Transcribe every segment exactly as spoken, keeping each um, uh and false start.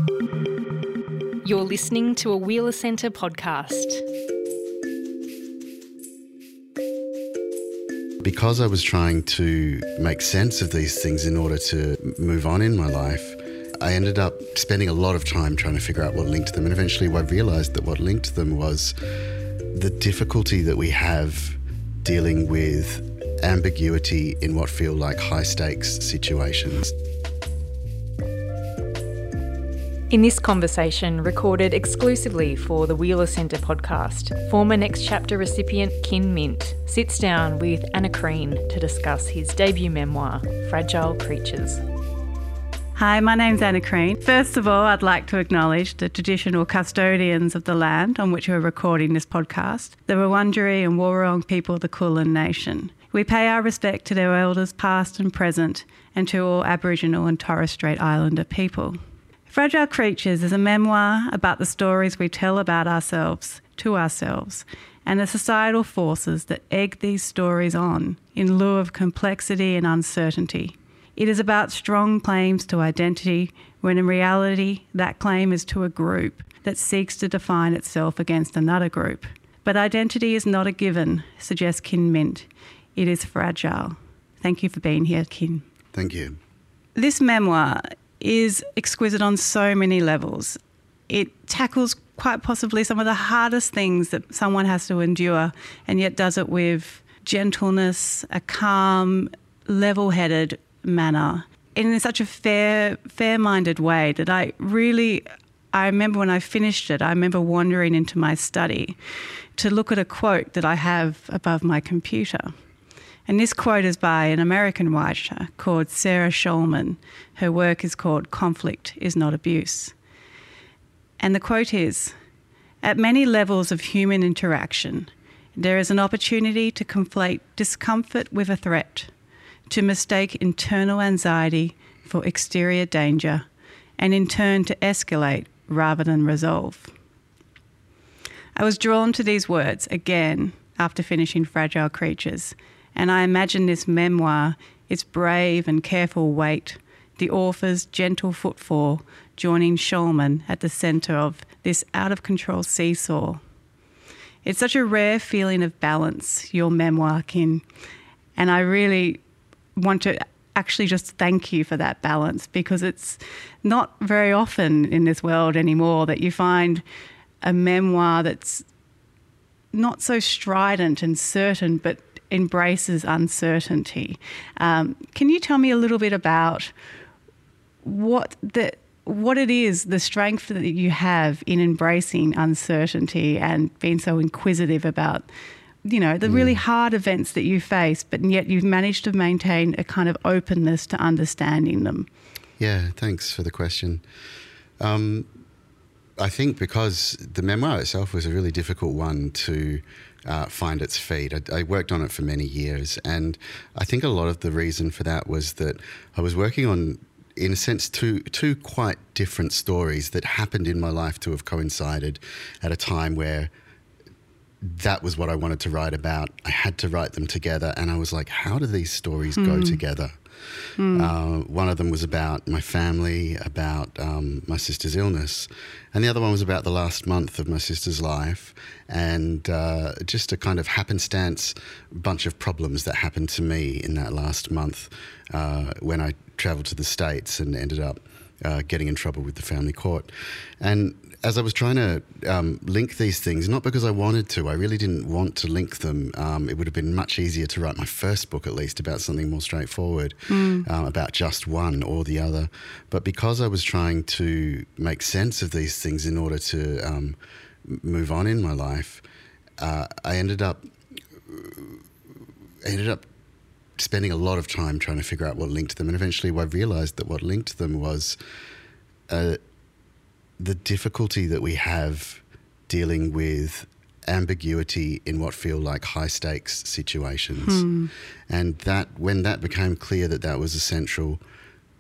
You're listening to a Wheeler Centre podcast. Because I was trying to make sense of these things in order to move on in my life, I ended up spending a lot of time trying to figure out what linked them. And eventually I realised that what linked them was the difficulty that we have dealing with ambiguity in what feel like high-stakes situations. In this conversation, recorded exclusively for the Wheeler Centre podcast, former Next Chapter recipient Kin Mint sits down with Anna Crean to discuss his debut memoir, Fragile Creatures. Hi, my name's Anna Crean. First of all, I'd like to acknowledge the traditional custodians of the land on which we're recording this podcast, the Wurundjeri and Wurrung people of the Kulin Nation. We pay our respect to their elders past and present and to all Aboriginal and Torres Strait Islander people. Fragile Creatures is a memoir about the stories we tell about ourselves, to ourselves, and the societal forces that egg these stories on in lieu of complexity and uncertainty. It is about strong claims to identity when in reality that claim is to a group that seeks to define itself against another group. But identity is not a given, suggests Kin Mint. It is fragile. Thank you for being here, Kin. Thank you. This memoir is exquisite on so many levels. It tackles quite possibly some of the hardest things that someone has to endure, and yet does it with gentleness, a calm, level-headed manner, in such a fair, fair-minded way that I really, I remember when I finished it, I remember wandering into my study to look at a quote that I have above my computer. And this quote is by an American writer called Sarah Schulman. Her work is called Conflict is Not Abuse. And the quote is, "At many levels of human interaction, there is an opportunity to conflate discomfort with a threat, to mistake internal anxiety for exterior danger, and in turn to escalate rather than resolve." I was drawn to these words again after finishing Fragile Creatures, and I imagine this memoir, its brave and careful weight, the author's gentle footfall joining Schulman at the centre of this out-of-control seesaw. It's such a rare feeling of balance, your memoir, Kin, and I really want to actually just thank you for that balance, because it's not very often in this world anymore that you find a memoir that's not so strident and certain, but embraces uncertainty. Um, can you tell me a little bit about what the what it is, the strength that you have in embracing uncertainty and being so inquisitive about, you know, the mm. really hard events that you face, but yet you've managed to maintain a kind of openness to understanding them? Yeah, thanks for the question. Um, I think because the memoir itself was a really difficult one to uh, find its feet. I, I worked on it for many years, and I think a lot of the reason for that was that I was working on, in a sense, two two quite different stories that happened in my life to have coincided at a time where that was what I wanted to write about. I had to write them together, and I was like, how do these stories mm. go together? Mm. Uh, one of them was about my family, about um, my sister's illness, and the other one was about the last month of my sister's life, and uh, just a kind of happenstance bunch of problems that happened to me in that last month uh, when I travelled to the States and ended up uh, getting in trouble with the family court. And as I was trying to um, link these things, not because I wanted to, I really didn't want to link them. Um, it would have been much easier to write my first book, at least, about something more straightforward, mm. um, about just one or the other. But because I was trying to make sense of these things in order to um, move on in my life, uh, I ended up ended up spending a lot of time trying to figure out what linked them. And eventually I realised that what linked them was Uh, the difficulty that we have dealing with ambiguity in what feel like high-stakes situations. Hmm. And that when that became clear that that was a central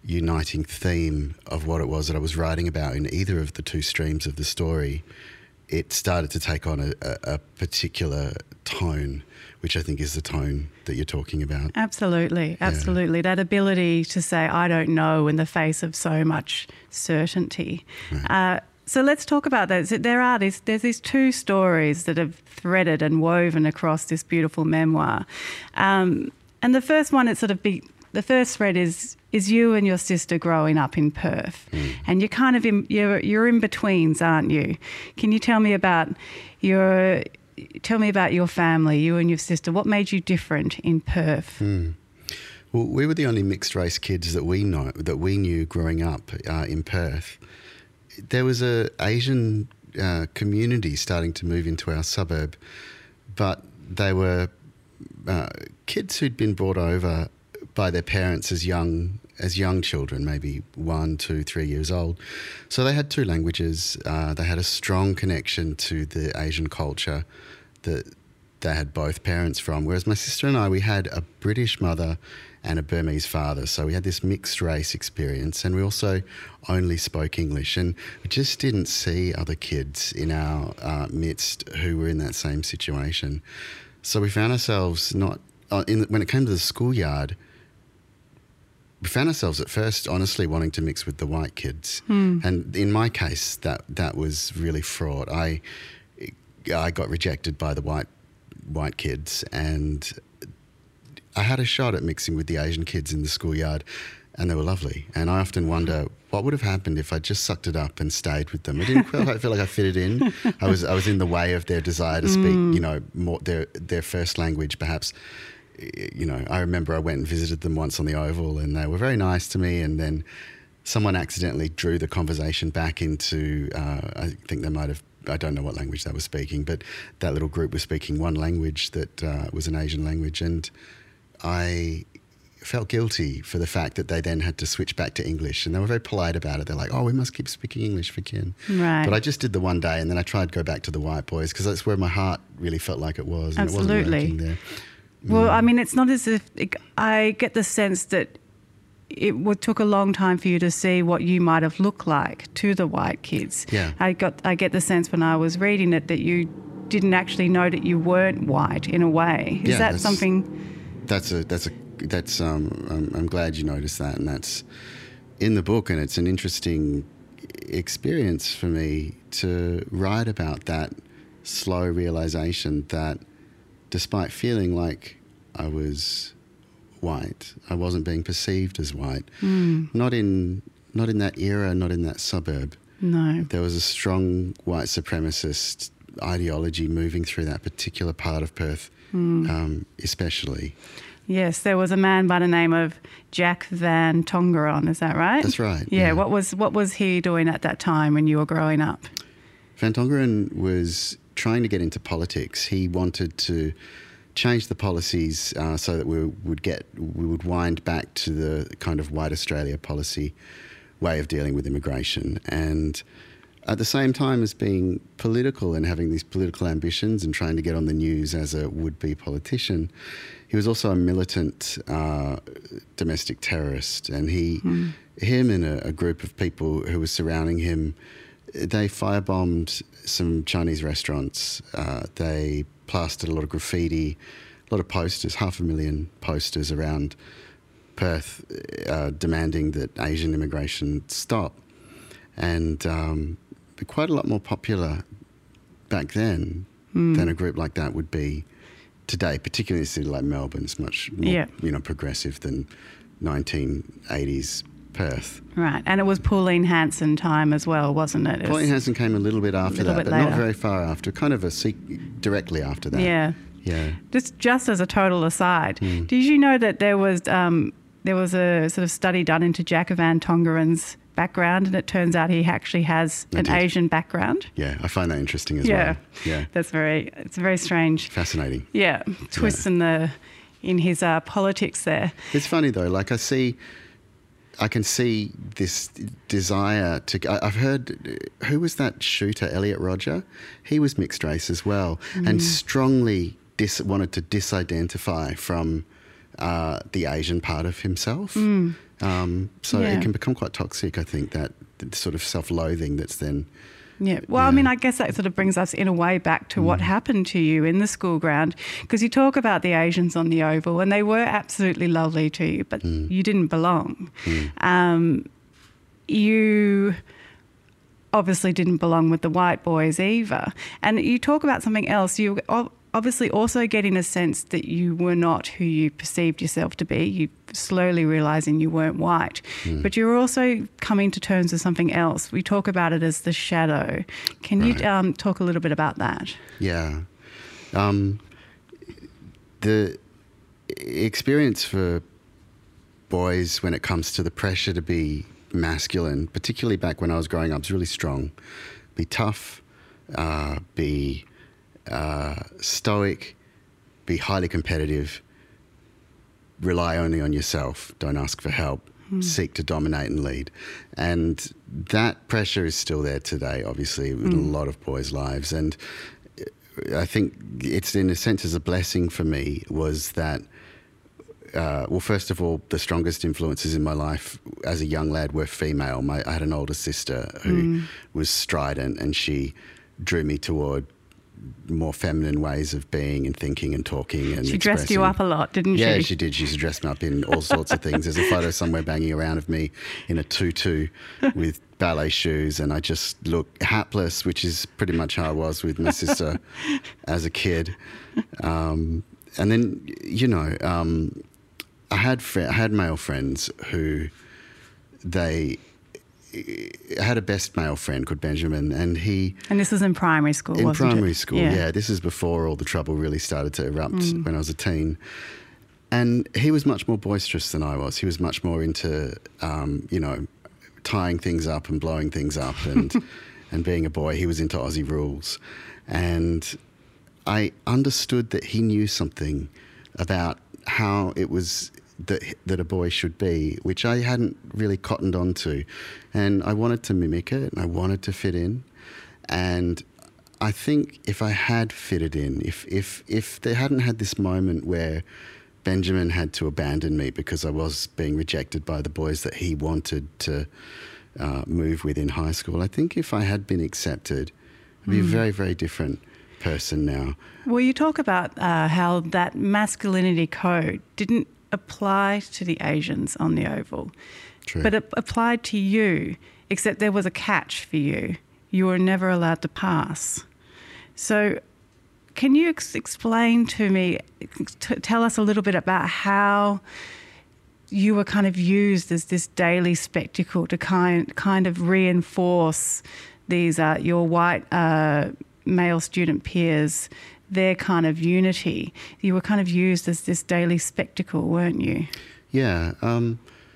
uniting theme of what it was that I was writing about in either of the two streams of the story, it started to take on a, a, a particular tone, which I think is the tone that you're talking about. Absolutely, absolutely. Yeah. That ability to say, I don't know, in the face of so much certainty. Right. Uh, so let's talk about those. There are these, there's these two stories that have threaded and woven across this beautiful memoir. Um, and the first one, it's sort of be, the first thread is is you and your sister growing up in Perth, mm. and you're kind of in, you're you're in betweens, aren't you? Can you tell me about your tell me about your family, you and your sister? What made you different in Perth? Mm. Well, we were the only mixed race kids that we know that we knew growing up uh, in Perth. There was a Asian uh, community starting to move into our suburb, but they were uh, kids who'd been brought over by their parents as young as young children, maybe one, two, three years old. So they had two languages. Uh, they had a strong connection to the Asian culture that they had both parents from. Whereas my sister and I, we had a British mother and a Burmese father. So we had this mixed race experience, and we also only spoke English, and we just didn't see other kids in our uh, midst who were in that same situation. So we found ourselves not, uh, in, when it came to the schoolyard, we found ourselves at first honestly wanting to mix with the white kids. Mm. And in my case, that that was really fraught. I I got rejected by the white white kids, and I had a shot at mixing with the Asian kids in the schoolyard, and they were lovely. And I often wonder what would have happened if I just sucked it up and stayed with them. I didn't feel, I feel like I fitted in. I was I was in the way of their desire to speak, mm. you know, more their their first language, perhaps. You know, I remember I went and visited them once on the Oval, and they were very nice to me, and then someone accidentally drew the conversation back into, uh, I think they might have, I don't know what language they were speaking, but that little group was speaking one language that uh, was an Asian language, and I felt guilty for the fact that they then had to switch back to English, and they were very polite about it. They're like, oh, we must keep speaking English for Kin. Right. But I just did the one day, and then I tried to go back to the white boys because that's where my heart really felt like it was, and Absolutely. It wasn't working there. Well, I mean, it's not as if it, I get the sense that it would, took a long time for you to see what you might have looked like to the white kids. Yeah. I got, I get the sense when I was reading it that you didn't actually know that you weren't white in a way. Is yeah, that that's, something? That's a that's a that's um. I'm, I'm glad you noticed that, and that's in the book, and it's an interesting experience for me to write about that slow realization that, despite feeling like I was white, I wasn't being perceived as white. Mm. Not in not in that era, not in that suburb. No. There was a strong white supremacist ideology moving through that particular part of Perth, mm. um, especially. Yes, there was a man by the name of Jack Van Tongeron, is that right? That's right. Yeah, yeah. what was what was he doing at that time when you were growing up? Van Tongeron was trying to get into politics. He wanted to change the policies uh, so that we would get we would wind back to the kind of white Australia policy way of dealing with immigration, and at the same time as being political and having these political ambitions and trying to get on the news as a would-be politician, he was also a militant uh, domestic terrorist, and he mm. him and a, a group of people who were surrounding him, they firebombed some Chinese restaurants. Uh, they plastered a lot of graffiti, a lot of posters, half a million posters around Perth uh, demanding that Asian immigration stop. And um, quite a lot more popular back then mm. than a group like that would be today, particularly in a city like Melbourne. It's much more yeah. you know, progressive than nineteen eighties Perth. Right, and it was Pauline Hanson time as well, wasn't it? it Pauline Hanson came a little bit after little that, bit but later. not very far after, kind of a sequ- directly after that. Yeah. Yeah. Just just as a total aside, mm. did you know that there was um, there was a sort of study done into Jack Van Tongeron's background, and it turns out he actually has I an did. Asian background? Yeah, I find that interesting as yeah. well. Yeah. That's very, it's very strange. Fascinating. Yeah, twists yeah. in the in his uh, politics there. It's funny though, like I see, I can see this desire to, I, I've heard, who was that shooter, Elliot Rodger? He was mixed race as well, mm. and strongly dis, wanted to disidentify from uh, the Asian part of himself. Mm. Um, so yeah. it can become quite toxic, I think, that sort of self-loathing that's then Yeah. Well, Yeah. I mean, I guess that sort of brings us in a way back to what happened to you in the school ground, because you talk about the Asians on the Oval and they were absolutely lovely to you, but you didn't belong. Um, you obviously didn't belong with the white boys either. And you talk about something else. You ob- obviously also getting a sense that you were not who you perceived yourself to be. You slowly realising you weren't white. Mm. But you were also coming to terms with something else. We talk about it as the shadow. Can Right. you um, talk a little bit about that? Yeah. Um, the experience for boys when it comes to the pressure to be masculine, particularly back when I was growing up, was really strong. Be tough, uh, be uh, stoic, be highly competitive, rely only on yourself, don't ask for help, mm. seek to dominate and lead. And that pressure is still there today, obviously, in mm. a lot of boys' lives. And I think it's, in a sense, as a blessing for me was that Uh, well, first of all, the strongest influences in my life as a young lad were female. My, I had an older sister who mm. was strident, and she drew me toward more feminine ways of being and thinking and talking and She expressing. dressed you up a lot, didn't yeah, she? Yeah, she did. She used to dress me up in all sorts of things. There's a photo somewhere banging around of me in a tutu with ballet shoes, and I just look hapless, which is pretty much how I was with my sister as a kid. Um, and then, you know... Um, I had fr- I had male friends who they I had a best male friend called Benjamin, and he and this was in primary school. In wasn't primary it? school, yeah. yeah. This is before all the trouble really started to erupt Mm. when I was a teen, and he was much more boisterous than I was. He was much more into um, you know tying things up and blowing things up and and being a boy. He was into Aussie rules, and I understood that he knew something about how it was that that a boy should be, which I hadn't really cottoned on to. And I wanted to mimic it, and I wanted to fit in. And I think if I had fitted in, if if if they hadn't had this moment where Benjamin had to abandon me because I was being rejected by the boys that he wanted to uh, move with in high school, I think if I had been accepted, I'd be mm. a very, very different person now. Well, you talk about uh, how that masculinity code didn't apply to the Asians on the Oval, True. but it applied to you, except there was a catch for you. You were never allowed to pass. So can you ex- explain to me, t- tell us a little bit about how you were kind of used as this daily spectacle to kind, kind of reinforce these, uh, your white uh, male student peers, their kind of unity. You were kind of used as this daily spectacle, weren't you? Yeah. Um,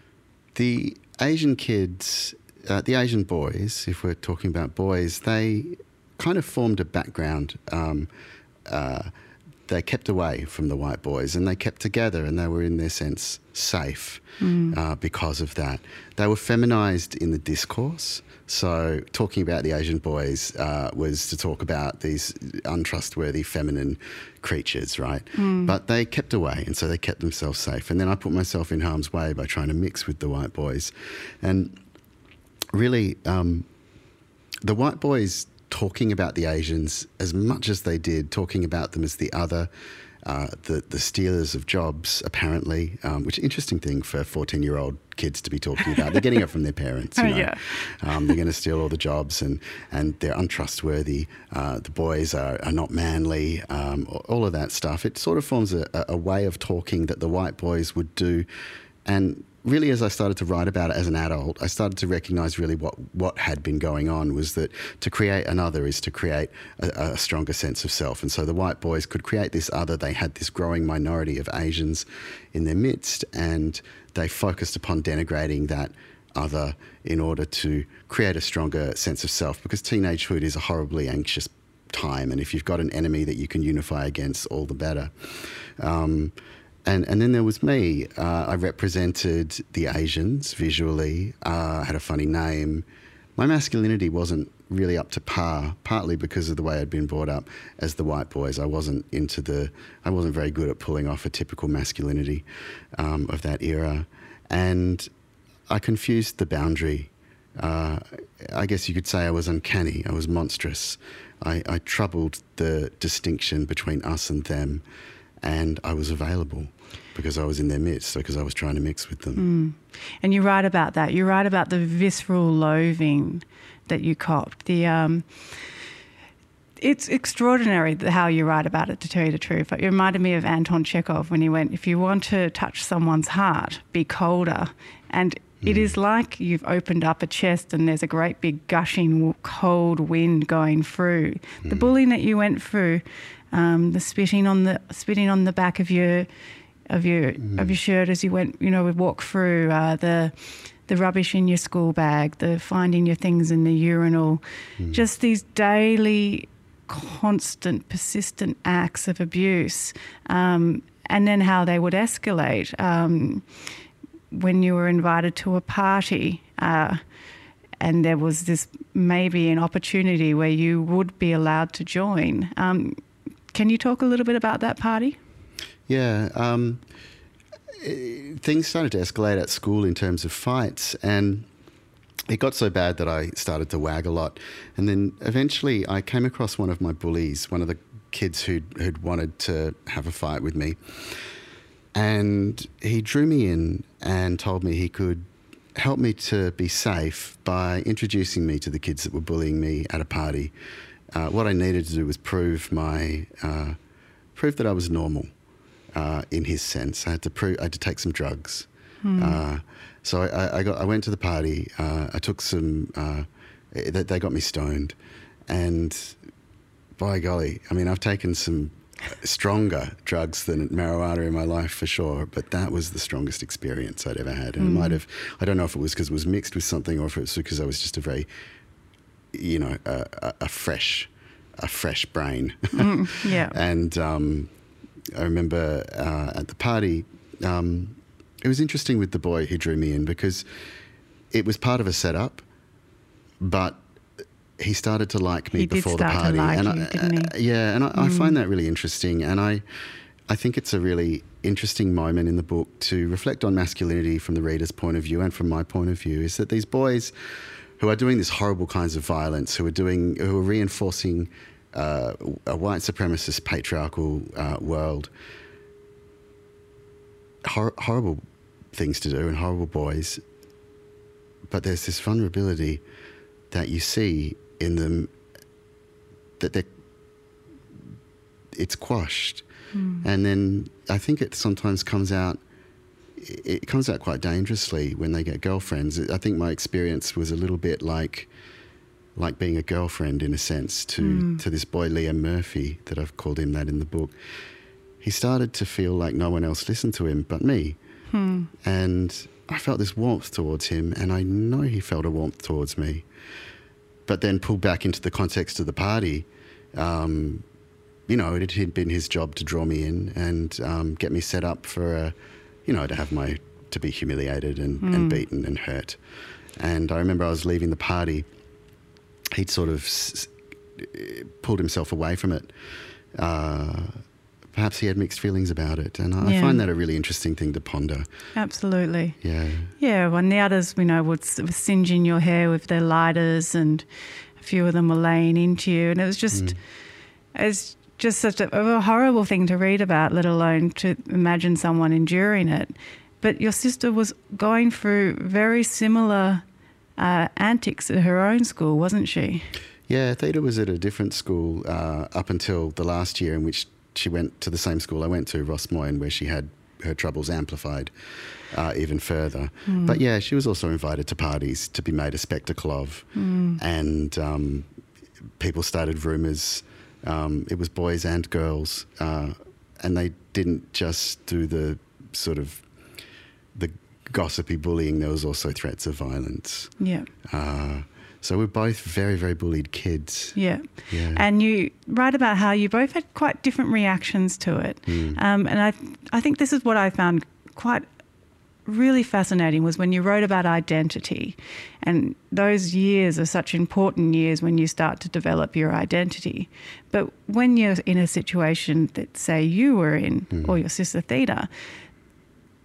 the Asian kids, uh, the Asian boys, if we're talking about boys, they kind of formed a background. Um, uh, they kept away from the white boys, and they kept together, and they were, in their sense, safe mm. uh, because of that. They were feminised in the discourse. So talking about the Asian boys uh, was to talk about these untrustworthy feminine creatures, right? Mm. But they kept away, and so they kept themselves safe. And then I put myself in harm's way by trying to mix with the white boys. And really, um, the white boys talking about the Asians as much as they did, talking about them as the other, uh, the, the stealers of jobs, apparently, um, which is an interesting thing for fourteen-year-old kids to be talking about. They're getting it from their parents, you know. Yeah. Um, they're going to steal all the jobs, and, and they're untrustworthy. Uh, the boys are, are not manly, um, all of that stuff. It sort of forms a, a way of talking that the white boys would do. And really, as I started to write about it as an adult, I started to recognise really what, what had been going on was that to create an other is to create a, a stronger sense of self. And so the white boys could create this other. They had this growing minority of Asians in their midst, and they focused upon denigrating that other in order to create a stronger sense of self, because teenagehood is a horribly anxious time, and if you've got an enemy that you can unify against, all the better. Um, And, and then there was me. Uh, I represented the Asians visually, uh, had a funny name. My masculinity wasn't really up to par, partly because of the way I'd been brought up as the white boys. I wasn't into the, I wasn't very good at pulling off a typical masculinity um, of that era. And I confused the boundary Uh, I guess you could say I was uncanny. I was monstrous. I, I troubled the distinction between us and them, and I was available because I was in their midst, because I was trying to mix with them. Mm. And you write about that. You write about the visceral loathing that you copped. The um, it's extraordinary how you write about it, to tell you the truth. It reminded me of Anton Chekhov when he went, if you want to touch someone's heart, be colder. And it is like you've opened up a chest and there's a great big gushing cold wind going through. Mm. The bullying that you went through, um, the spitting on the spitting on the back of your of your mm. of your shirt as you went, you know, would walk through, uh, the the rubbish in your school bag, the finding your things in the urinal, mm. just these daily, constant, persistent acts of abuse, um, and then how they would escalate. Um, when you were invited to a party uh, and there was this maybe an opportunity where you would be allowed to join. Um, can you talk a little bit about that party? Yeah. Um, things started to escalate at school in terms of fights, and it got so bad that I started to wag a lot. And then eventually I came across one of my bullies, one of the kids who'd, who'd wanted to have a fight with me. And he drew me in and told me he could help me to be safe by introducing me to the kids that were bullying me at a party. Uh, what I needed to do was prove my uh, prove that I was normal uh, in his sense. I had to prove I had to take some drugs. Hmm. Uh, so I, I got I went to the party. Uh, I took some. Uh, they, they got me stoned, and by golly, I mean I've taken some stronger drugs than marijuana in my life for sure, but that was the strongest experience I'd ever had. And mm. it might have, I don't know if it was because it was mixed with something or if it was because I was just a very, you know, a, a, a fresh, a fresh brain. Mm, yeah. And um, I remember uh, at the party, um, it was interesting with the boy who drew me in because it was part of a setup, but he started to like me he before did the start party. To like and you, I, didn't he? Yeah, and I, mm. I find that really interesting. And I, I think it's a really interesting moment in the book to reflect on masculinity from the reader's point of view and from my point of view, is that these boys who are doing these horrible kinds of violence, who are doing, who are reinforcing uh, a white supremacist patriarchal uh, world, hor- horrible things to do and horrible boys, but there's this vulnerability that you see in them, that they it's quashed. Mm. And then I think it sometimes comes out, it comes out quite dangerously when they get girlfriends. I think my experience was a little bit like like being a girlfriend in a sense to, mm. to this boy Liam Murphy, that I've called him that in the book. He started to feel like no one else listened to him but me. Mm. And I felt this warmth towards him, and I know he felt a warmth towards me. But then pulled back into the context of the party, um, you know, it had been his job to draw me in and um, get me set up for, a, you know, to have my, to be humiliated and, mm. and beaten and hurt. And I remember I was leaving the party, he'd sort of s- pulled himself away from it. Uh, perhaps he had mixed feelings about it. And I, yeah. I find that a really interesting thing to ponder. Absolutely. Yeah. Yeah, when the others, you know, would singeing your hair with their lighters, and a few of them were laying into you. And it was just, mm. it's just such a, a horrible thing to read about, let alone to imagine someone enduring it. But your sister was going through very similar uh, antics at her own school, wasn't she? Yeah, Theda was at a different school uh, up until the last year in which she went to the same school I went to, Ross Moyne, where she had her troubles amplified uh, even further. Mm. But yeah, she was also invited to parties to be made a spectacle of. Mm. And um, people started rumours. Um, it was boys and girls. Uh, and they didn't just do the sort of the gossipy bullying. There was also threats of violence. Yeah. Uh, So we're both very, very bullied kids. Yeah. yeah. And you write about how you both had quite different reactions to it. Mm. Um, and I I think this is what I found quite really fascinating, was when you wrote about identity. And those years are such important years when you start to develop your identity. But when you're in a situation that, say, you were in, mm. or your sister Theda,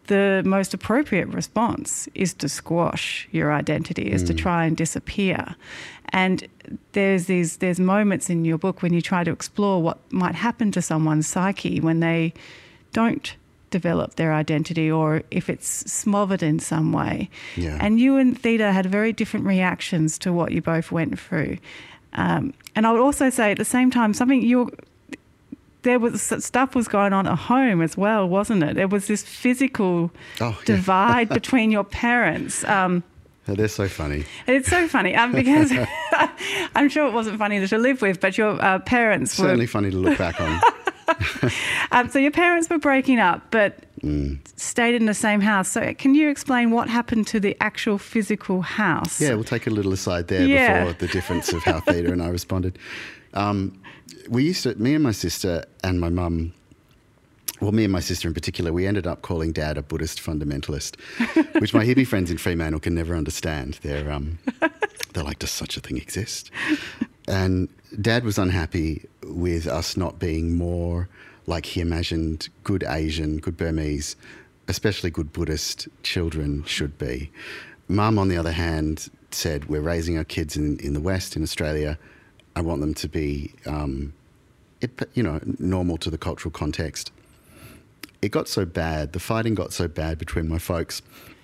the most appropriate response is to squash your identity, is mm. to try and disappear. And there's these there's moments in your book when you try to explore what might happen to someone's psyche when they don't develop their identity, or if it's smothered in some way. Yeah. And you and Theda had very different reactions to what you both went through. Um, and I would also say at the same time, something you there was stuff was going on at home as well, wasn't it? There was this physical oh, yeah. divide between your parents. Um, oh, they're so funny. It's so funny um, because I'm sure it wasn't funny to live with, but your uh, parents Certainly were... Certainly funny to look back on. um, so your parents were breaking up, but mm. stayed in the same house. So can you explain what happened to the actual physical house? Yeah, we'll take a little aside there yeah. before the difference of how Theda and I responded. Um, we used to, me and my sister and my mum, well, me and my sister in particular, we ended up calling Dad a Buddhist fundamentalist, which my hippie friends in Fremantle can never understand. They're, um, they're like, does such a thing exist? And Dad was unhappy with us not being more like he imagined good Asian, good Burmese, especially good Buddhist children should be. Mum, on the other hand, said, we're raising our kids in, in the West, in Australia. I want them to be, um, it, you know, normal to the cultural context. It got so bad, the fighting got so bad between my folks.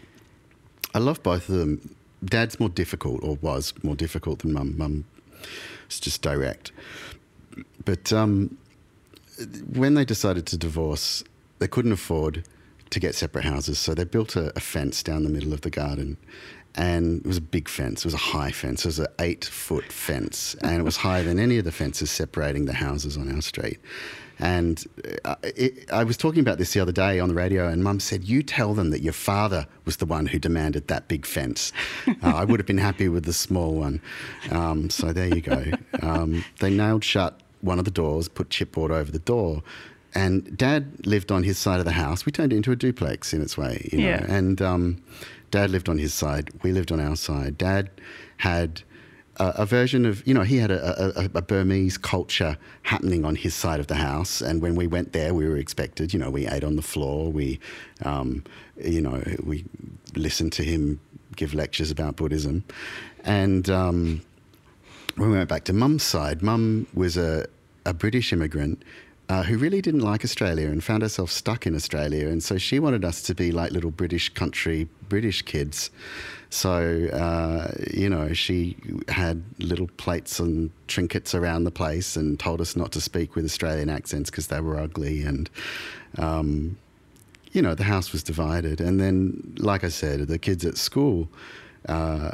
I love both of them. Dad's more difficult, or was more difficult than Mum. Mum was just direct. But um, when they decided to divorce, they couldn't afford to get separate houses, so they built a, a fence down the middle of the garden. And it was a big fence. It was a high fence. It was an eight-foot fence, and it was higher than any of the fences separating the houses on our street. And uh, it, I was talking about this the other day on the radio, and Mum said, you tell them that your father was the one who demanded that big fence. Uh, I would have been happy with the small one. Um, so there you go. Um, they nailed shut one of the doors, put chipboard over the door, and Dad lived on his side of the house. We turned it into a duplex in its way, you know. Yeah. And um, Dad lived on his side. We lived on our side. Dad had a, a version of, you know, he had a, a, a Burmese culture happening on his side of the house. And when we went there, we were expected, you know, we ate on the floor. We, um, you know, we listened to him give lectures about Buddhism. And um, when we went back to Mum's side, Mum was a, a British immigrant Uh, who really didn't like Australia and found herself stuck in Australia. And so she wanted us to be like little British country British kids. So, uh, you know, she had little plates and trinkets around the place and told us not to speak with Australian accents because they were ugly. And, um, you know, the house was divided. And then, like I said, the kids at school, uh,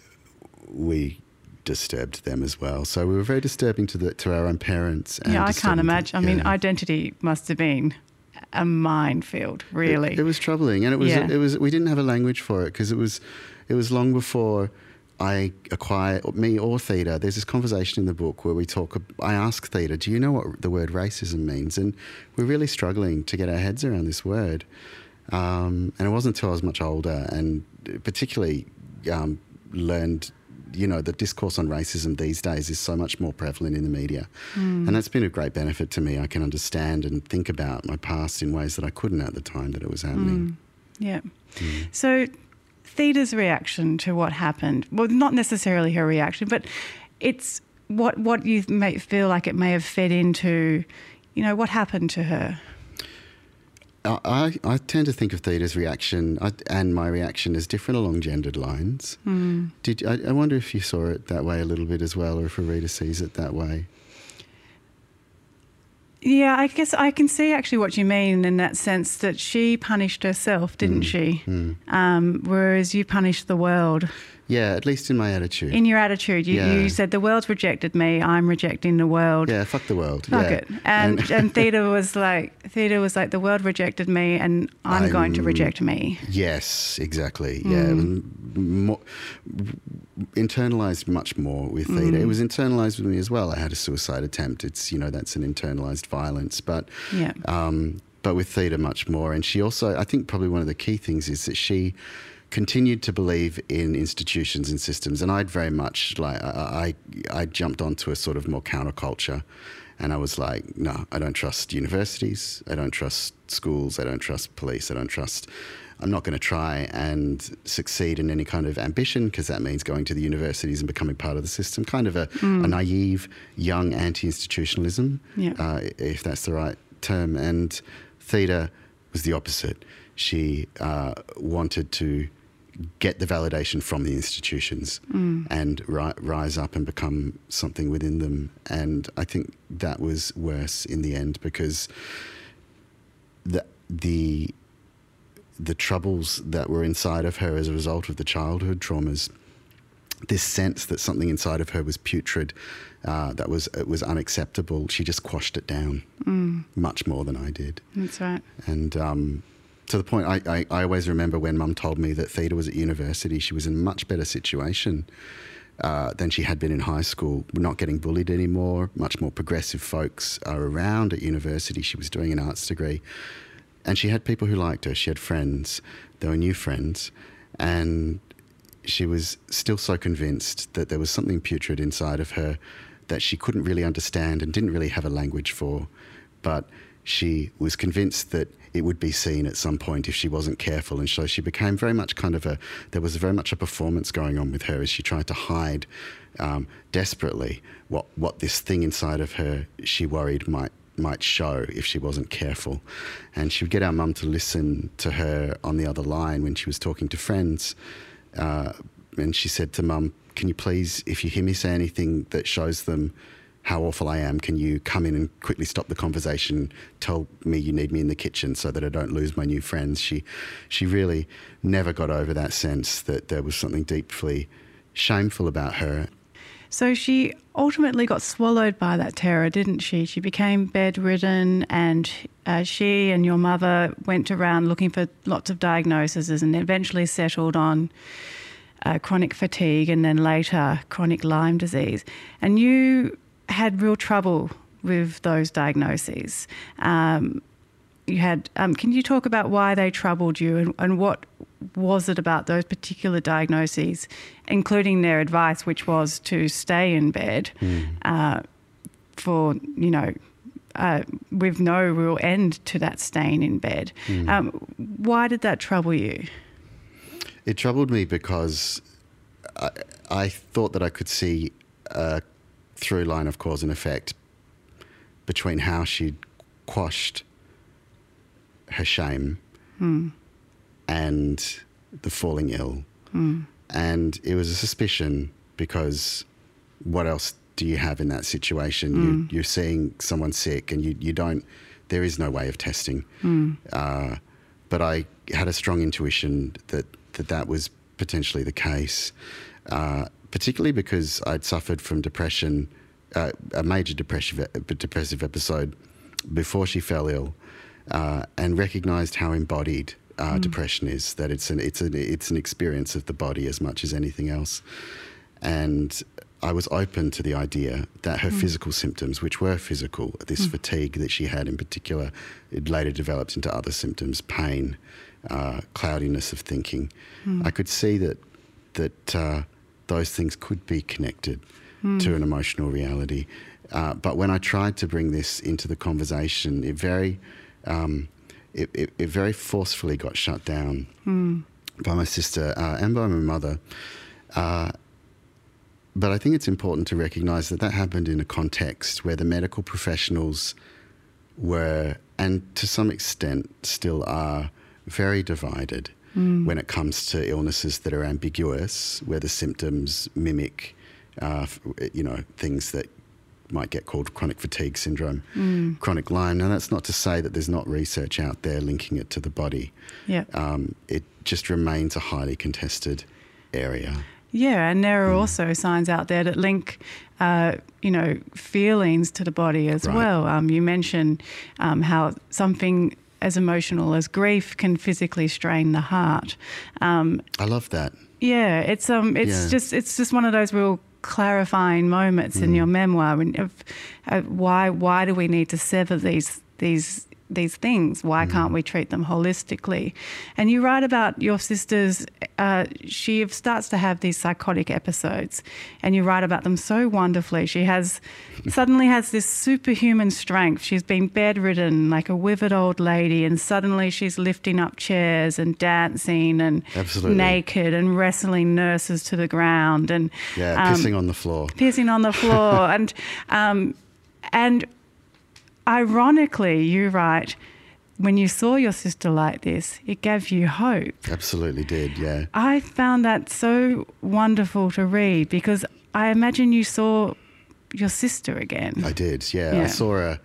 we... disturbed them as well. So we were very disturbing to the to our own parents. And yeah, I can't imagine. To, I yeah. mean, identity must have been a minefield, really. It, it was troubling, and it was yeah. it was we didn't have a language for it because it was it was long before I acquired, me or Theda. There's this conversation in the book where we talk. I ask Theda, "Do you know what the word racism means?" And we're really struggling to get our heads around this word. Um, and it wasn't until I was much older, and particularly um, learned. You know, the discourse on racism these days is so much more prevalent in the media. Mm. And that's been a great benefit to me. I can understand and think about my past in ways that I couldn't at the time that it was happening. Mm. Yeah. Mm. So Theda's reaction to what happened, well, not necessarily her reaction, but it's what, what you may feel like it may have fed into, you know, what happened to her. I, I tend to think of Theda's reaction I, and my reaction as different along gendered lines. Mm. Did I, I wonder if you saw it that way a little bit as well, or if a reader sees it that way. Yeah, I guess I can see actually what you mean in that sense that she punished herself, didn't mm. she? Mm. Um, whereas you punished the world. Yeah, at least in my attitude. In your attitude, you, yeah. you said the world's rejected me. I'm rejecting the world. Yeah, fuck the world. Fuck yeah. it. And and, and Theda was like, Theda was like, the world rejected me, and I'm, I'm going to reject me. Yes, exactly. Mm. Yeah, it was more, internalised much more with Theda. Mm. It was internalised with me as well. I had a suicide attempt. It's you know that's an internalised violence, but yeah. Um, but with Theda much more. And she also, I think, probably one of the key things is that she continued to believe in institutions and systems, and I'd very much like I, I I jumped onto a sort of more counterculture, And I was like, no, I don't trust universities. I don't trust schools. I don't trust police. I don't trust... I'm not going to try and succeed in any kind of ambition, because that means going to the universities and becoming part of the system. Kind of a, mm. a naive, young anti-institutionalism, yeah. uh, if that's the right term. And Theda was the opposite. She uh, wanted to get the validation from the institutions mm. and ri- rise up and become something within them. And I think that was worse in the end, because the the the troubles that were inside of her as a result of the childhood traumas, this sense that something inside of her was putrid, uh, that was it was unacceptable, she just quashed it down mm. much more than I did. That's right. And um, to the point, I, I, I always remember when Mum told me that Theda was at university, she was in a much better situation uh, than she had been in high school. We're not getting bullied anymore. Much more progressive folks are around at university. She was doing an arts degree. And she had people who liked her. She had friends. They were new friends. And she was still so convinced that there was something putrid inside of her that she couldn't really understand and didn't really have a language for. But she was convinced that it would be seen at some point if she wasn't careful. And so she became very much kind of a, there was very much a performance going on with her as she tried to hide um, desperately what, what this thing inside of her she worried might might show if she wasn't careful. And she would get our mum to listen to her on the other line when she was talking to friends. Uh, and she said to Mum, can you please, if you hear me say anything that shows them how awful I am, can you come in and quickly stop the conversation, tell me you need me in the kitchen so that I don't lose my new friends. She, she really never got over that sense that there was something deeply shameful about her. So she ultimately got swallowed by that terror, didn't she? She became bedridden, and uh, she and your mother went around looking for lots of diagnoses and eventually settled on uh, chronic fatigue and then later chronic Lyme disease. And you had real trouble with those diagnoses. Um, you had. Um, can you talk about why they troubled you, and, and what was it about those particular diagnoses, including their advice, which was to stay in bed mm. uh, for, you know, uh, with no real end to that staying in bed. Mm. Um, why did that trouble you? It troubled me because I, I thought that I could see a through line of cause and effect between how she'd quashed her shame mm. and the falling ill. Mm. And it was a suspicion, because what else do you have in that situation? Mm. You, you're seeing someone sick and you, you don't, there is no way of testing. Mm. Uh, but I had a strong intuition that that, that was potentially the case, uh, particularly because I'd suffered from depression, uh, a major depressive, depressive episode before she fell ill, uh, and recognised how embodied Uh, mm. depression is, that it's an it's an it's an experience of the body as much as anything else. And I was open to the idea that her mm. physical symptoms, which were physical, this mm. fatigue that she had in particular, it later developed into other symptoms, pain, uh, cloudiness of thinking. Mm. I could see that that uh, those things could be connected mm. to an emotional reality. Uh, but when I tried to bring this into the conversation, it very um, It, it, it very forcefully got shut down mm. by my sister uh, and by my mother. Uh, but I think it's important to recognise that that happened in a context where the medical professionals were, and to some extent still are, very divided mm. when it comes to illnesses that are ambiguous, where the symptoms mimic, uh, you know, things that might get called chronic fatigue syndrome, mm. chronic Lyme. Now, that's not to say that there's not research out there linking it to the body. Yeah. Um, it just remains a highly contested area. Yeah, and there are mm. also signs out there that link, uh, you know, feelings to the body as right. well. Um, you mentioned um, how something as emotional as grief can physically strain the heart. Um, I love that. Yeah, it's um, it's yeah. just it's just one of those real clarifying moments mm. in your memoir. When, of, uh, why why do we need to sever these these these things. Why mm. can't we treat them holistically? And you write about your sister's, uh, she starts to have these psychotic episodes, and you write about them so wonderfully. She has suddenly has this superhuman strength. She's been bedridden like a withered old lady, and suddenly she's lifting up chairs and dancing and Absolutely. naked and wrestling nurses to the ground and yeah, um, pissing on the floor. Pissing on the floor. and um, and ironically, you write, when you saw your sister like this, it gave you hope. Absolutely did, yeah. I found that so wonderful to read, because I imagine you saw your sister again. I did, yeah. yeah. I saw her.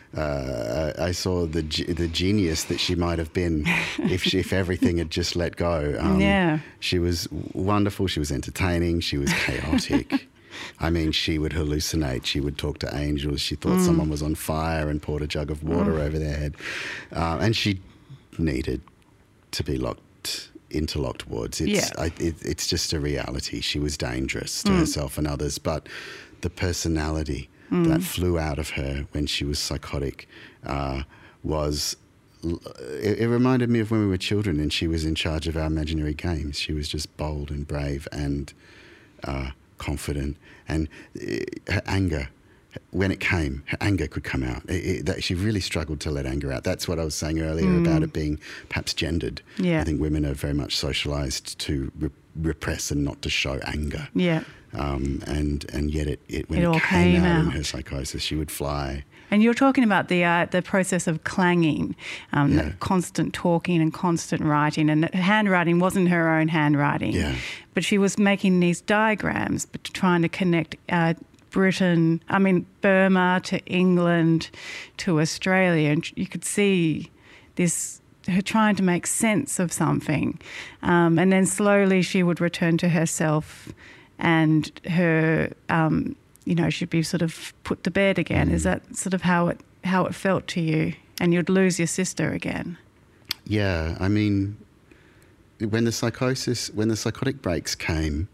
Uh, I saw the the genius that she might have been if she, if everything had just let go. Um, yeah. She was wonderful. She was entertaining. She was chaotic. I mean, she would hallucinate. She would talk to angels. She thought mm. someone was on fire and poured a jug of water mm. over their head. Uh, and she needed to be locked into locked wards. It's, yeah. I, it, it's just a reality. She was dangerous to mm. herself and others. But the personality mm. that flew out of her when she was psychotic uh, was... It, it reminded me of when we were children and she was in charge of our imaginary games. She was just bold and brave and... Uh, confident, and her anger, when it came, her anger could come out. It, it, that she really struggled to let anger out. That's what I was saying earlier mm. about it being perhaps gendered. Yeah. I think women are very much socialised to re- repress and not to show anger. Yeah. Um, and and yet it, it when it, it, all came, came out, out in her psychosis, she would fly. And you're talking about the uh, the process of clanging, um, Yeah. the constant talking and constant writing, and that handwriting wasn't her own handwriting, Yeah. but she was making these diagrams, but trying to connect uh, Britain, I mean Burma to England to Australia, and you could see this, her trying to make sense of something, um, and then slowly she would return to herself, and her. Um, you know, she'd be sort of put to bed again. Mm. Is that sort of how it how it felt to you? And you'd lose your sister again. Yeah, I mean, when the psychosis, when the psychotic breaks came,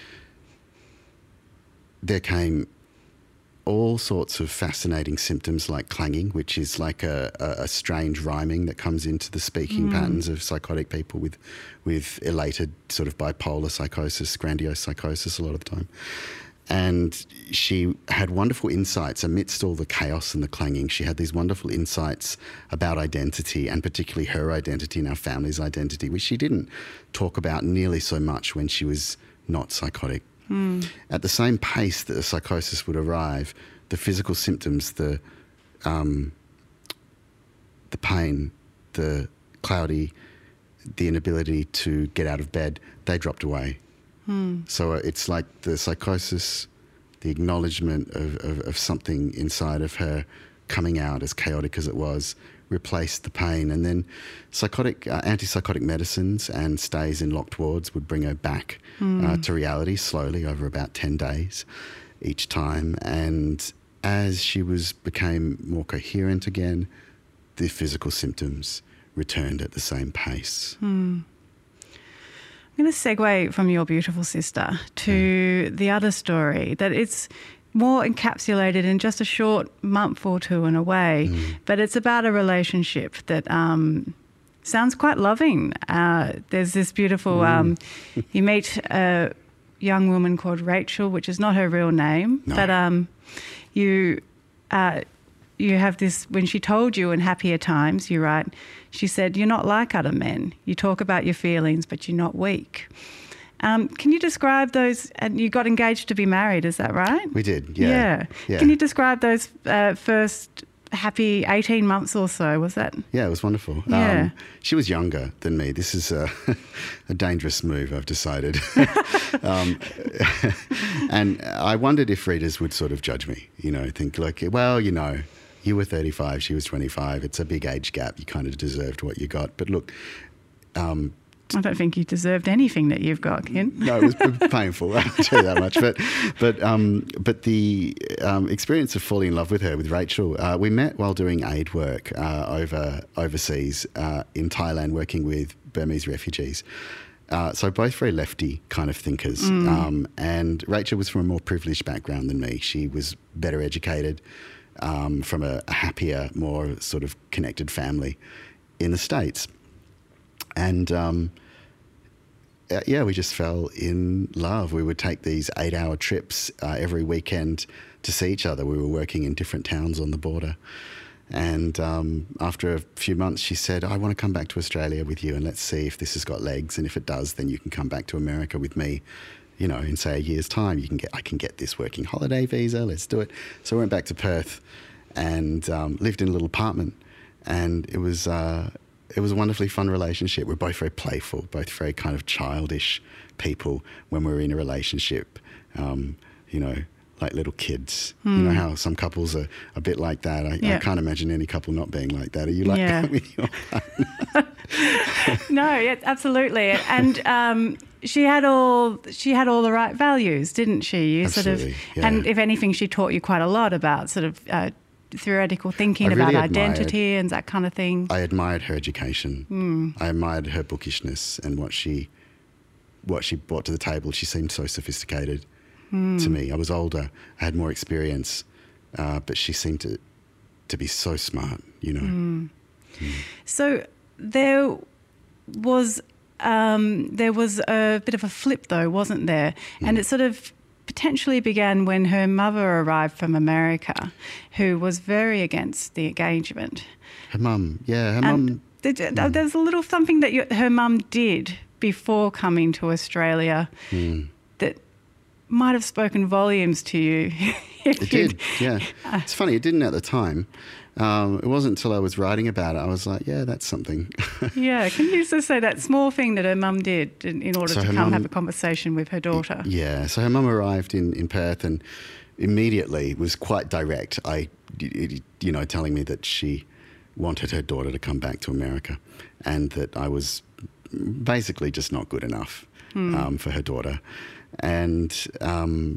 there came all sorts of fascinating symptoms like clanging, which is like a, a, a strange rhyming that comes into the speaking mm. patterns of psychotic people with, with elated sort of bipolar psychosis, grandiose psychosis a lot of the time. And she had wonderful insights amidst all the chaos and the clanging. She had these wonderful insights about identity, and particularly her identity and our family's identity, which she didn't talk about nearly so much when she was not psychotic. Mm. At the same pace that the psychosis would arrive, the physical symptoms, the um, the pain, the cloudy, the inability to get out of bed, they dropped away. Hmm. So it's like the psychosis, the acknowledgement of, of, of something inside of her coming out, as chaotic as it was, replaced the pain. And then psychotic, uh, antipsychotic medicines and stays in locked wards would bring her back hmm. uh, to reality slowly over about ten days each time. And as she was became more coherent again, the physical symptoms returned at the same pace. Hmm. I'm going to segue from your beautiful sister to mm. the other story, that it's more encapsulated in just a short month or two in a way, mm. but it's about a relationship that um, sounds quite loving. Uh, there's this beautiful, mm. um, you meet a young woman called Rachel, which is not her real name, no. but um, you... Uh, You have this, when she told you in happier times, you write, she said, "You're not like other men. You talk about your feelings, but you're not weak." Um, can you describe those, and you got engaged to be married, is that right? We did, yeah. Yeah. yeah. Can you describe those uh, first happy eighteen months or so, was that? Yeah, it was wonderful. Yeah. Um, she was younger than me. This is a, a dangerous move, I've decided. um, and I wondered if readers would sort of judge me, you know, think like, well, you know, you were thirty-five, she was twenty-five. It's a big age gap. You kind of deserved what you got. But look... Um, I don't think you deserved anything that you've got, Ken. No, it was painful, I'll tell you that much. But but um, but the um, experience of falling in love with her, with Rachel, uh, we met while doing aid work uh, over overseas uh, in Thailand, working with Burmese refugees. Uh, so both very lefty kind of thinkers. Mm. Um, and Rachel was from a more privileged background than me. She was better educated. um, from a, a happier, more sort of connected family in the States. And um, uh, yeah, we just fell in love. We would take these eight-hour trips uh, every weekend to see each other. We were working in different towns on the border. And um, after a few months, she said, I want to come back to Australia with you and let's see if this has got legs. And if it does, then you can come back to America with me, you know, in, say, a year's time. You can get, I can get this working holiday visa. Let's do it. So I went back to Perth and um, lived in a little apartment. And it was, uh, it was a wonderfully fun relationship. We're both very playful, both very kind of childish people when we're in a relationship, um, you know, like little kids. Mm. You know how some couples are a bit like that. I, yeah. I can't imagine any couple not being like that. Are you like yeah. that with your partner? No, yeah, absolutely. And um, she had all she had all the right values, didn't she? You Absolutely, sort of, yeah. And if anything, she taught you quite a lot about sort of uh, theoretical thinking I about really identity and that kind of thing. I admired her education. Mm. I admired her bookishness and what she what she brought to the table. She seemed so sophisticated. Mm. To me, I was older, I had more experience, uh, but she seemed to to be so smart, you know. Mm. Mm. So there was um, there was a bit of a flip, though, wasn't there? Mm. And it sort of potentially began when her mother arrived from America, who was very against the engagement. Her mum, yeah, her and mum. There, mm. There's a little something that you, her mum did before coming to Australia mm. that might have spoken volumes to you. It did, yeah. It's funny, it didn't at the time. Um, it wasn't until I was writing about it, I was like, yeah, that's something. Yeah, can you just say that small thing that her mum did in, in order so to come mum, have a conversation with her daughter? Yeah, so her mum arrived in, in Perth and immediately was quite direct, I, you know, telling me that she wanted her daughter to come back to America and that I was basically just not good enough hmm. um, for her daughter. And um,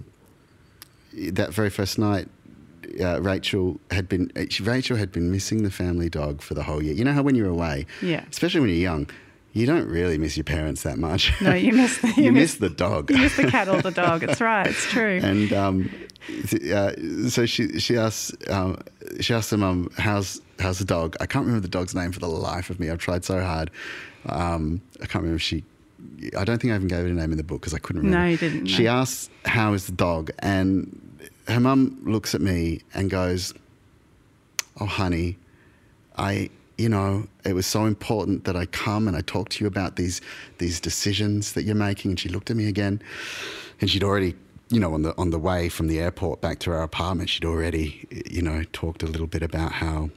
that very first night, uh, Rachel had been Rachel had been missing the family dog for the whole year. You know how when you're away, yeah. especially when you're young, you don't really miss your parents that much. No, you miss the, you, you miss, miss the dog. You miss the cat or the dog. It's right. It's true. And um, uh, so she she asked um, she asked her mum, "How's how's the dog?" I can't remember the dog's name for the life of me. I've tried so hard. Um, I can't remember if she. I don't think I even gave it a name in the book because I couldn't remember. No, you didn't. No. She asks, how is the dog? And her mum looks at me and goes, oh, honey, I, you know, it was so important that I come and I talk to you about these these decisions that you're making. And she looked at me again and she'd already, you know, on the on the way from the airport back to our apartment, she'd already, you know, talked a little bit about how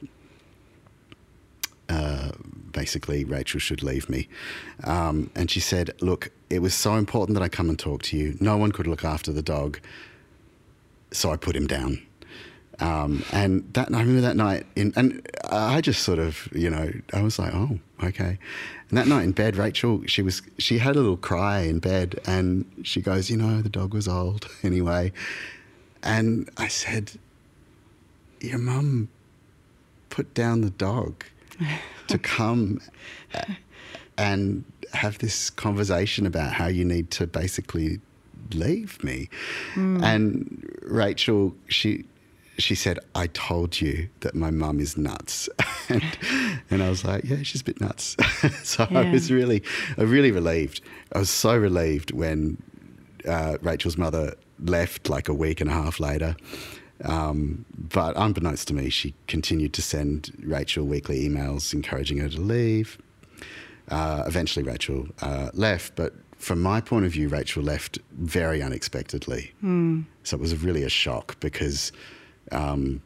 Uh, basically Rachel should leave me. Um, and she said, look, it was so important that I come and talk to you. No one could look after the dog, so I put him down. Um, and that I remember that night, in, and I just sort of, you know, I was like, oh, okay. And that night in bed, Rachel, she was, she had a little cry in bed and she goes, you know, the dog was old anyway. And I said, your mum put down the dog to come and have this conversation about how you need to basically leave me. Mm. And Rachel, she she said, I told you that my mum is nuts. and, and I was like, yeah, she's a bit nuts. So yeah. I was really, I really relieved. I was so relieved when uh, Rachel's mother left like a week and a half later. Um, but unbeknownst to me, she continued to send Rachel weekly emails encouraging her to leave. Uh, eventually Rachel uh, left, but from my point of view, Rachel left very unexpectedly. Mm. So it was really a shock because um,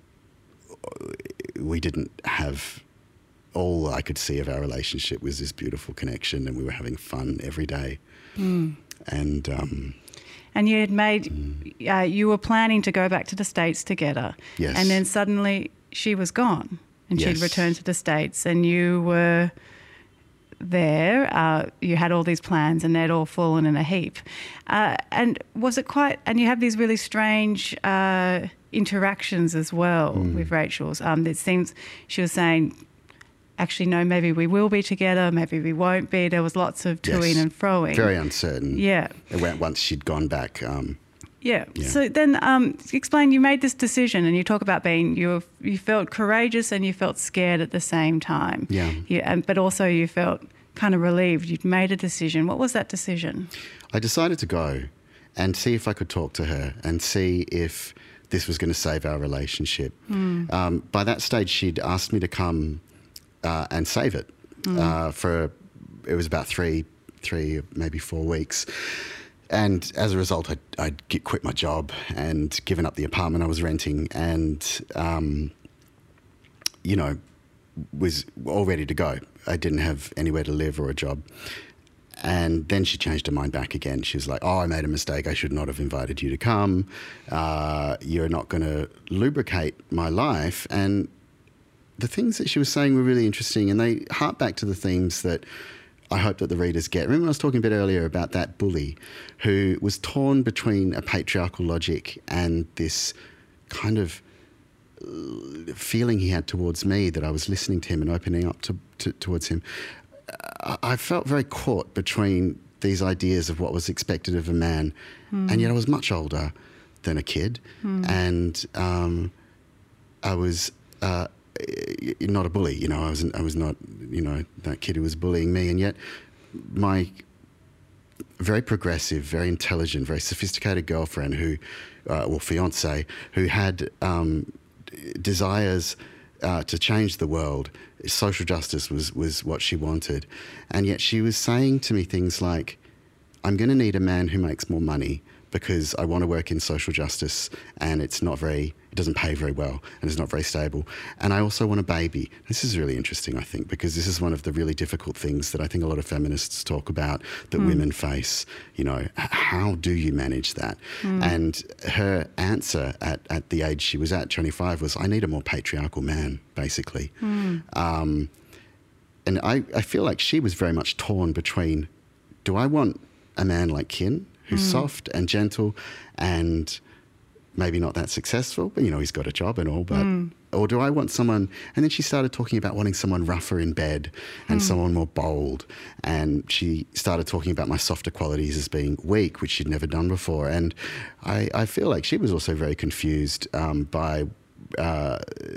we didn't have, all I could see of our relationship was this beautiful connection and we were having fun every day. Mm. And... Um, And you had made, mm. uh, you were planning to go back to the States together. Yes. And then suddenly she was gone and yes. she'd returned to the States and you were there. Uh, you had all these plans and they'd all fallen in a heap. Uh, and was it quite, and you have these really strange uh, interactions as well mm. with Rachel's. Um, it seems she was saying, actually, no, maybe we will be together, maybe we won't be. There was lots of toing yes. and froing. Very uncertain. Yeah. It went once she'd gone back um, Yeah. Yeah. So then um, explain, you made this decision and you talk about being, you you felt courageous and you felt scared at the same time. Yeah. You, and, but also you felt kind of relieved. You'd made a decision. What was that decision? I decided to go and see if I could talk to her and see if this was going to save our relationship. Mm. Um, by that stage, she'd asked me to come uh, and save it mm. uh, for, it was about three, three, maybe four weeks. And as a result, I'd, I'd get, quit my job and given up the apartment I was renting and, um, you know, was all ready to go. I didn't have anywhere to live or a job. And then she changed her mind back again. She was like, oh, I made a mistake. I should not have invited you to come. Uh, you're not going to lubricate my life. And the things that she was saying were really interesting, and they hark back to the themes that I hope that the readers get. Remember I was talking a bit earlier about that bully who was torn between a patriarchal logic and this kind of feeling he had towards me, that I was listening to him and opening up to, to, towards him. I felt very caught between these ideas of what was expected of a man, mm. and yet I was much older than a kid, mm. and um, I was uh, not a bully. You know, I was I was not you know that kid who was bullying me, and yet my very progressive, very intelligent, very sophisticated girlfriend who, uh, or fiance, who had um, desires uh, to change the world. Social justice was, was what she wanted. And yet she was saying to me things like, I'm going to need a man who makes more money because I want to work in social justice and it's not very, it doesn't pay very well and it's not very stable. And I also want a baby. This is really interesting, I think, because this is one of the really difficult things that I think a lot of feminists talk about that mm. women face. You know, how do you manage that? Mm. And her answer at, at the age she was at, twenty-five, was, I need a more patriarchal man, basically. Mm. Um, and I, I feel like she was very much torn between, do I want a man like Kin, who's mm. soft and gentle and maybe not that successful, but, you know, he's got a job and all, but... Mm. Or do I want someone... And then she started talking about wanting someone rougher in bed and mm. someone more bold. And she started talking about my softer qualities as being weak, which she'd never done before. And I, I feel like she was also very confused um, by... Uh,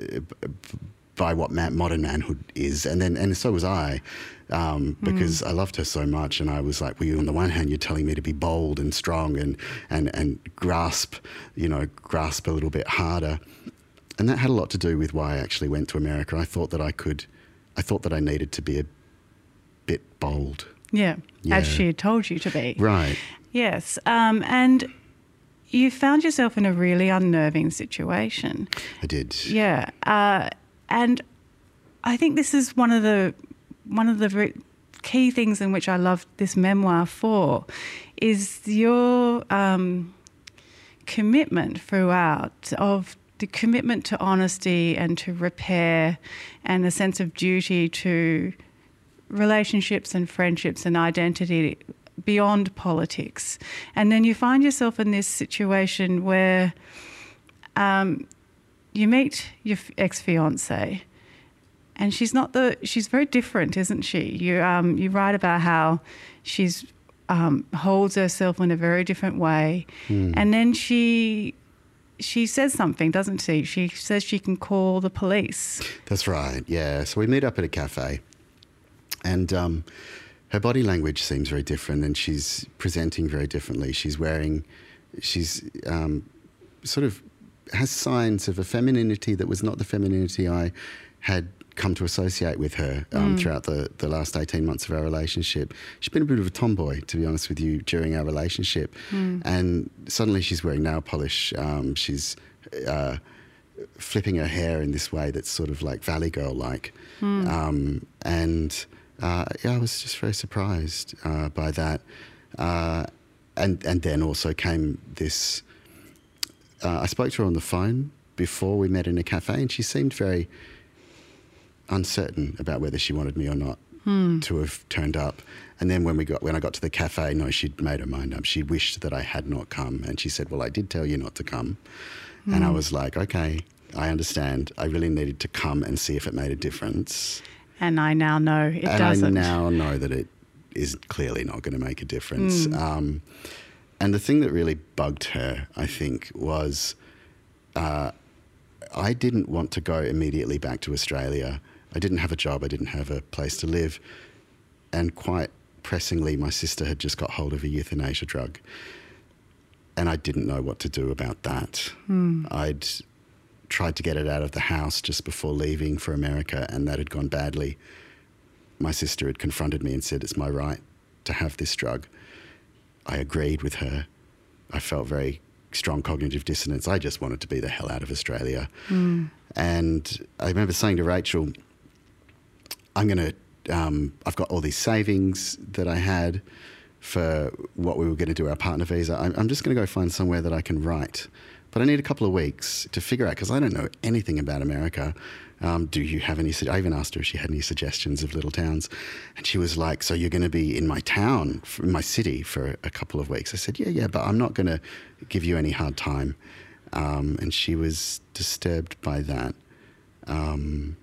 by what man, modern manhood is, and then and so was I, um, because mm. I loved her so much, and I was like, well, you, on the one hand, you're telling me to be bold and strong and and and grasp, you know, grasp a little bit harder, and that had a lot to do with why I actually went to America. I thought that I could, I thought that I needed to be a bit bold. Yeah, yeah. As she had told you to be. Right. Yes, um, and you found yourself in a really unnerving situation. I did. Yeah. Uh, And I think this is one of the one of the re- key things in which I love this memoir for, is your um, commitment throughout of the commitment to honesty and to repair and a sense of duty to relationships and friendships and identity beyond politics. And then you find yourself in this situation where um, you meet your ex-fiancée, and she's not the she's very different, isn't she? You um you write about how she's um, holds herself in a very different way, mm. and then she she says something, doesn't she? She says she can call the police. That's right. Yeah. So we meet up at a cafe, and um, her body language seems very different, and she's presenting very differently. She's wearing, she's um, sort of. has signs of a femininity that was not the femininity I had come to associate with her um, mm. throughout the, the last eighteen months of our relationship. She's been a bit of a tomboy, to be honest with you, during our relationship. Mm. And suddenly she's wearing nail polish. Um, she's uh, flipping her hair in this way that's sort of like Valley Girl-like. Mm. Um, and uh, yeah, I was just very surprised uh, by that. Uh, and, and then also came this... Uh, I spoke to her on the phone before we met in a cafe, and she seemed very uncertain about whether she wanted me or not hmm. to have turned up. And then when we got when I got to the cafe, no, she'd made her mind up. She wished that I had not come, and she said, "Well, I did tell you not to come." Hmm. And I was like, "Okay, I understand. I really needed to come and see if it made a difference." And I now know it and doesn't. And I now know that it is clearly not going to make a difference. Hmm. Um, And the thing that really bugged her, I think, was uh, I didn't want to go immediately back to Australia. I didn't have a job. I didn't have a place to live. And quite pressingly, my sister had just got hold of a euthanasia drug. And I didn't know what to do about that. Mm. I'd tried to get it out of the house just before leaving for America, and that had gone badly. My sister had confronted me and said, it's my right to have this drug. I agreed with her. I felt very strong cognitive dissonance. I just wanted to be the hell out of Australia. Mm. And I remember saying to Rachel, I'm going to, um, I've got all these savings that I had for what we were going to do, our partner visa. I'm, I'm just going to go find somewhere that I can write. But I need a couple of weeks to figure out, because I don't know anything about America. Um, do you have any, I even asked her if she had any suggestions of little towns. And she was like, so you're going to be in my town, in my city for a couple of weeks. I said, yeah, yeah, but I'm not going to give you any hard time. Um, and she was disturbed by that. Um,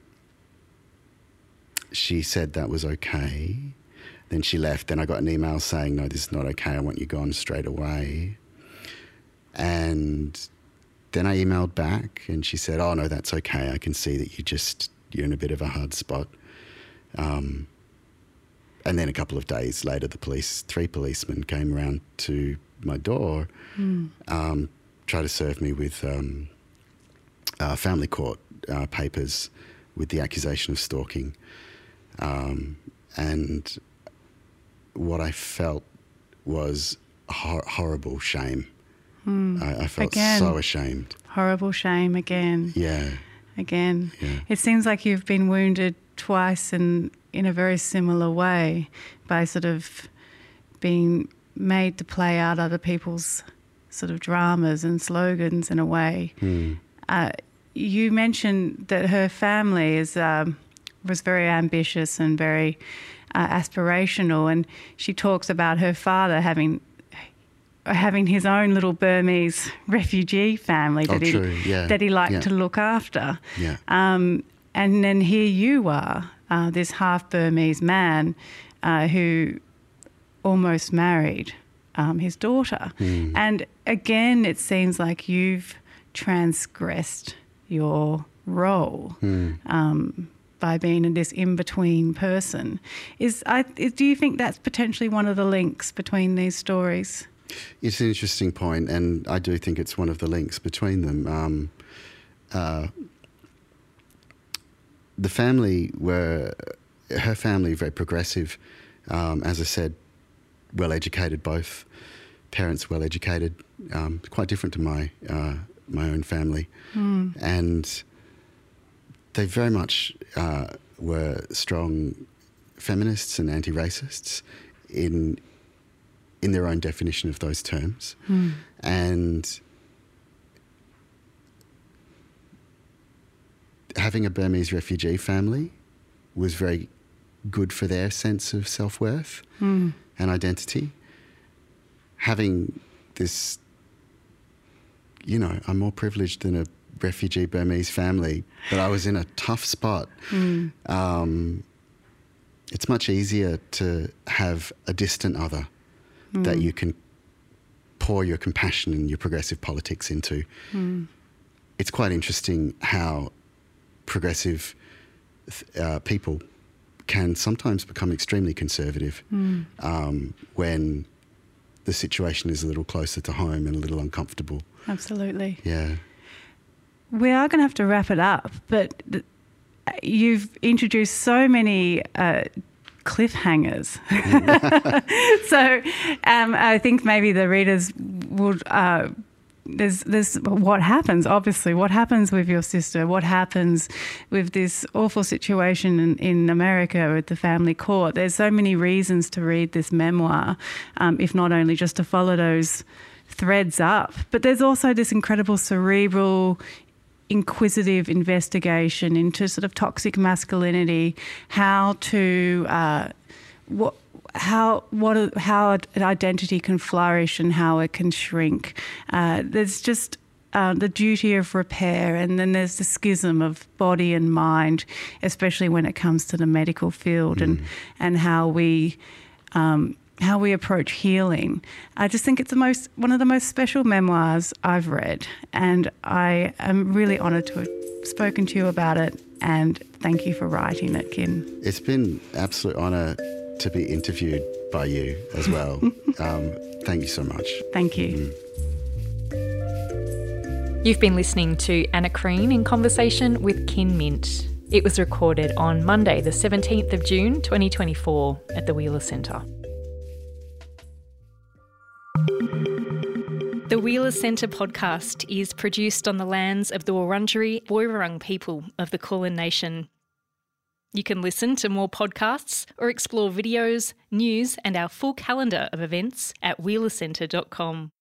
she said that was okay. Then she left. Then I got an email saying, no, this is not okay. I want you gone straight away. And then I emailed back and she said, oh, no, that's okay. I can see that you just, you're in a bit of a hard spot. Um, and then a couple of days later, the police, three policemen came around to my door, mm. um, tried to serve me with um, uh, family court uh, papers with the accusation of stalking. Um, and what I felt was hor- horrible shame. Mm. I, I felt again, so ashamed. Horrible shame again. Yeah. Again. Yeah. It seems like you've been wounded twice and in a very similar way by sort of being made to play out other people's sort of dramas and slogans in a way. Mm. Uh, you mentioned that her family is um, was very ambitious and very uh, aspirational, and she talks about her father having having his own little Burmese refugee family that oh, he true. Yeah. that he liked yeah. to look after. Yeah. Um, and then here you are, uh, this half Burmese man uh, who almost married um, his daughter. Mm. And again, it seems like you've transgressed your role. Mm. Um, by being this in-between person. Is I, do you think that's potentially one of the links between these stories? It's an interesting point, and I do think it's one of the links between them. Um, uh, the family were, her family, very progressive. Um, as I said, well-educated, both parents well-educated, um, quite different to my uh, my own family. Mm. And they very much uh, were strong feminists and anti-racists in in their own definition of those terms. Mm. And having a Burmese refugee family was very good for their sense of self-worth mm. and identity. Having this, you know, I'm more privileged than a refugee Burmese family, but I was in a tough spot. Mm. Um, it's much easier to have a distant other mm. that you can pour your compassion and your progressive politics into. Mm. It's quite interesting how progressive uh, people can sometimes become extremely conservative mm. um, when the situation is a little closer to home and a little uncomfortable. Absolutely. Yeah. We are going to have to wrap it up, but th- you've introduced so many uh, cliffhangers. so um, I think maybe the readers would... Uh, there's, there's what happens, obviously. What happens with your sister? What happens with this awful situation in, in America with the family court? There's so many reasons to read this memoir, um, if not only just to follow those threads up. But there's also this incredible cerebral, inquisitive investigation into sort of toxic masculinity, how to uh, what how what how an identity can flourish and how it can shrink. Uh, there's just uh, the duty of repair, and then there's the schism of body and mind, especially when it comes to the medical field, mm. and and how we um, how we approach healing. I just think it's the most one of the most special memoirs I've read, and I am really honoured to have spoken to you about it, and thank you for writing it, Kin. It's been an absolute honour to be interviewed by you as well. um, thank you so much. Thank you. Mm. You've been listening to Anna Crean in conversation with Kin Mint. It was recorded on Monday the seventeenth of June twenty twenty-four at the Wheeler Centre. The Wheeler Centre podcast is produced on the lands of the Wurundjeri Woiwurrung people of the Kulin Nation. You can listen to more podcasts or explore videos, news and our full calendar of events at wheeler centre dot com.